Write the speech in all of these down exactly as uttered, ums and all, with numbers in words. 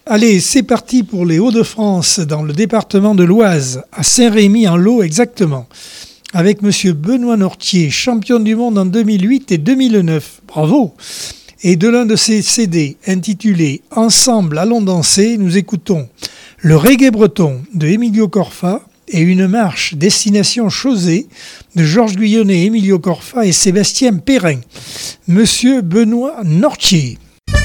Allez, c'est parti pour les Hauts-de-France, dans le département de l'Oise, à Saint-Rémy-en-Lot exactement, avec Monsieur Benoît Nortier, champion du monde en deux mille huit et deux mille neuf. Bravo! Et de l'un de ses C D intitulé « Ensemble, allons danser », nous écoutons le reggae breton de Emilio Corfa et une marche destination Chausey de Georges Guyonnet, Emilio Corfa et Sébastien Perrin. Monsieur Benoît Nortier.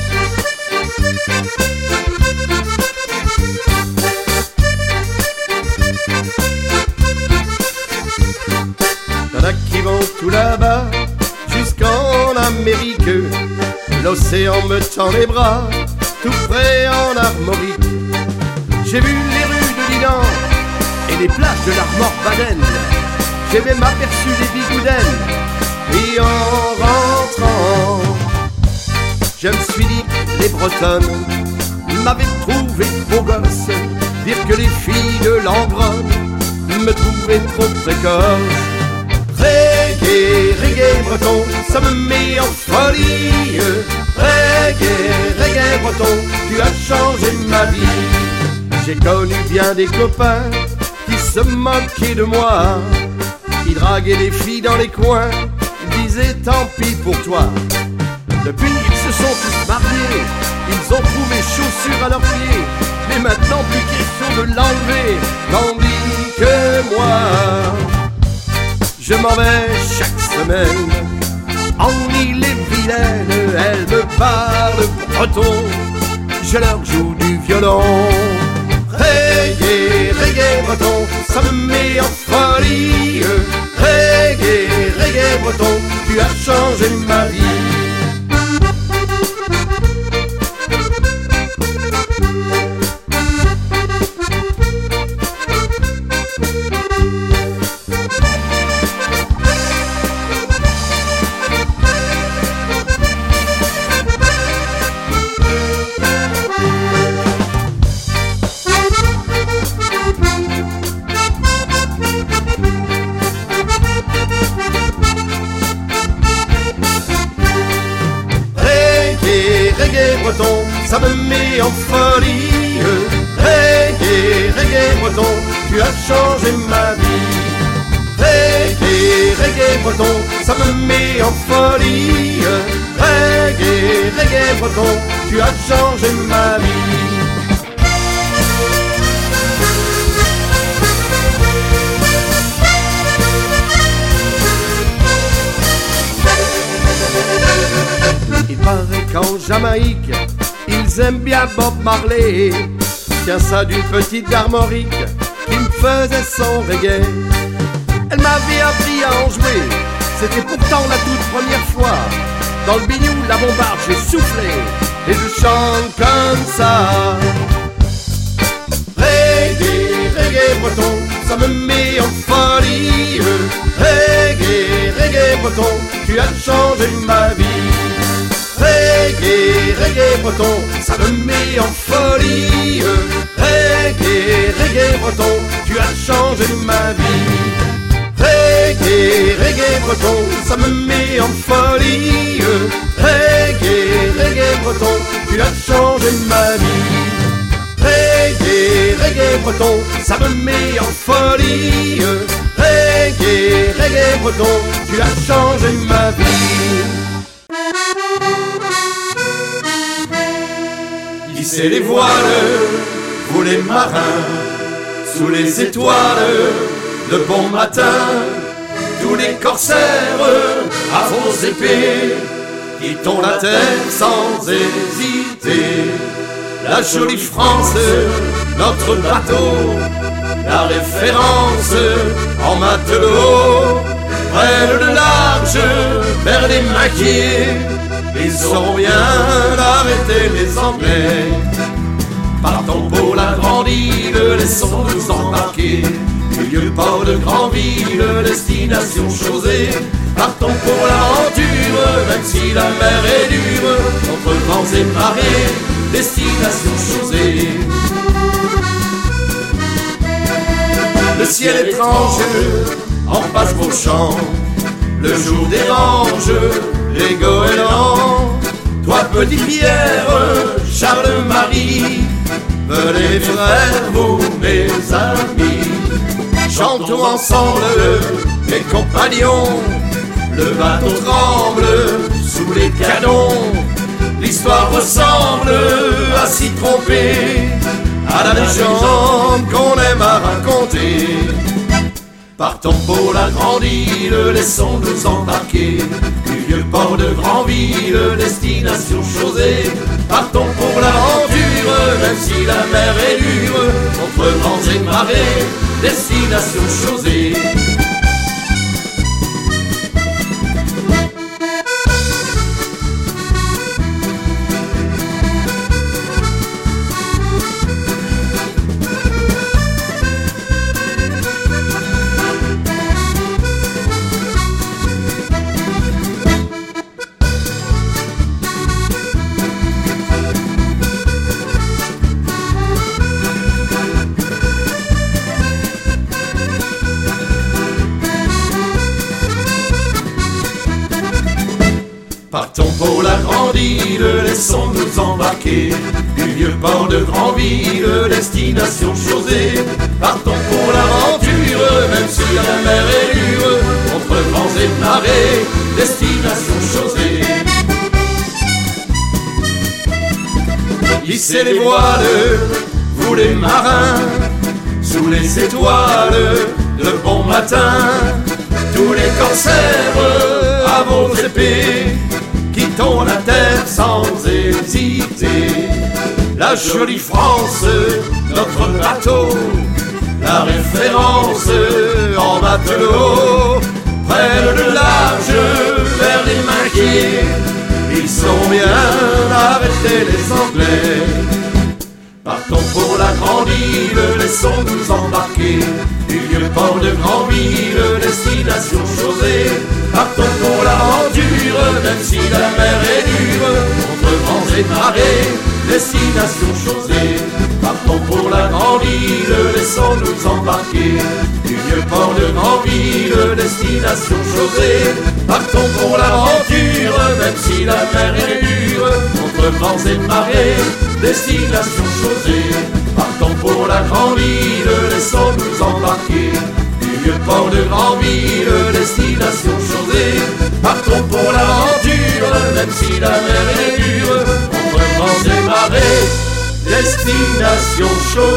Y'en a qui vont tout là-bas, jusqu'en Amérique. L'océan me tend les bras, tout près en Armorique. J'ai vu les rues de Dinan et les plages de l'Armor-Baden. J'ai même aperçu les bigoudaines. Et en rentrant, je me suis dit que les Bretonnes m'avaient trouvé beau gosse. Dire que les filles de Langrone me trouvaient trop précoce. Reggae, reggae breton, ça me met en folie. Reggae, reggae breton, tu as changé ma vie. J'ai connu bien des copains qui se moquaient de moi. Ils draguaient des filles dans les coins, ils disaient tant pis pour toi. Depuis ils se sont tous mariés, ils ont trouvé chaussures à leurs pieds. Mais maintenant plus question de l'enlever, tandis que moi je m'en vais chaque semaine en Ille-et-Vilaine. Elle me parle breton, je leur joue du violon. Reggae, reggae breton, ça me met en folie. Reggae, reggae breton, tu as changé ma vie. Ça me met en folie. Reggae, reggae breton, tu as changé ma vie. Reggae, reggae breton, ça me met en folie. Reggae, reggae breton, tu as changé ma vie. Il paraît qu'en Jamaïque ils aiment bien Bob Marley. Tiens ça d'une petite armorique qui me faisait son reggae. Elle m'avait appris à en jouer, c'était pourtant la toute première fois. Dans le biniou, la bombarde, j'ai soufflé et je chante comme ça. Reggae, reggae breton, ça me met en folie. Reggae, reggae breton, tu as changé ma vie. Reggae, reggae breton, ça me met en folie. Reggae, reggae breton, tu as changé ma vie. Reggae, reggae breton, ça me met en folie. Reggae, reggae breton, tu as changé ma vie. Reggae, reggae breton, ça me met en folie. Reggae, reggae breton, tu as changé ma vie. Hissez les voiles, vous les marins, sous les étoiles, le bon matin, tous les corsaires à vos épées, quittons la terre sans hésiter. La jolie France, notre bateau, la référence en matelot, prennent le large vers les maquis. Ils sauront bien arrêter les Anglais. Partons pour la grande île, laissons-nous embarquer. Milieu port de Grandville, destination Chausey. Partons pour l'aventure, même si la mer est dure. Entre vents et marées, destination Chausey. Le ciel étrange, en passe vos champs. Le jour dérange, les goélands. Toi, petite Pierre, Charles-Marie, Venez frères, vous mes amis, chantons ensemble, mes compagnons. Le bateau tremble sous les canons, l'histoire ressemble à s'y tromper, à la légende qu'on aime à raconter. Partons pour la grande île, laissons-nous embarquer, du vieux port de Granville, destination Chausée. Partons pour l'aventure, même si la mer est dure, contre vents et marées, destination Chausée. Partons pour la grande île, laissons-nous embarquer, du vieux port de Granville, destination Chausée. Partons pour l'aventure, même si la mer est dure, contre vents et marées, destination Chausée. Hissez les voiles, vous les marins, sous les étoiles, le bon matin, tous les corsaires à vos épées, quittons la terre sans hésiter. La jolie France, notre bateau, la référence en matelot, prennent le large vers les Minquiers. Ils sont bien, arrêtez les Anglais. Partons pour la grande île, laissons-nous embarquer, du vieux port de Granville, destination Chausée. Partons pour l'aventure, même si la mer est dure, contre vents et marées, destination Chausée. Partons pour la grande île, laissons-nous embarquer, du vieux port de Granville, destination Chausée. Partons pour l'aventure, même si la mer est dure, contre vents et marées, destination Chausée. Partons pour la grande île, laissons-nous embarquer, du vieux port de Granville, destination Chausée. Partons pour l'aventure, même si la mer est dure, contre vents et marées, destination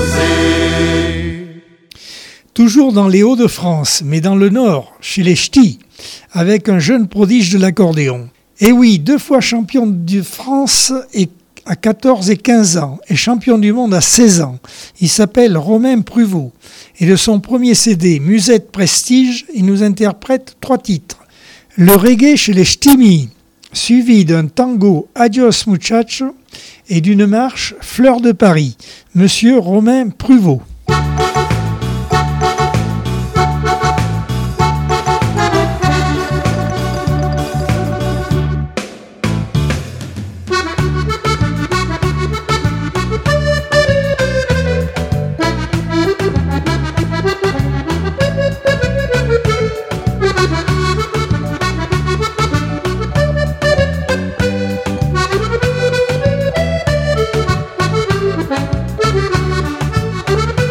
Chausée. Toujours dans les Hauts-de-France, mais dans le Nord, chez les Ch'tis, avec un jeune prodige de l'accordéon. Et oui, deux fois champion de France et à quatorze et quinze ans et champion du monde à seize ans. Il s'appelle Romain Pruvot et de son premier C D Musette Prestige, il nous interprète trois titres. Le reggae chez les Ch'timi, suivi d'un tango Adios Muchacho et d'une marche Fleur de Paris. Monsieur Romain Pruvot. Thank you.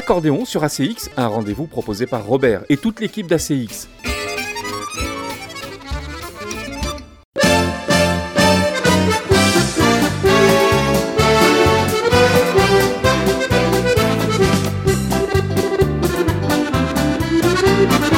L'accordéon sur A C X, un rendez-vous proposé par Robert et toute l'équipe d'A C X. Thank you.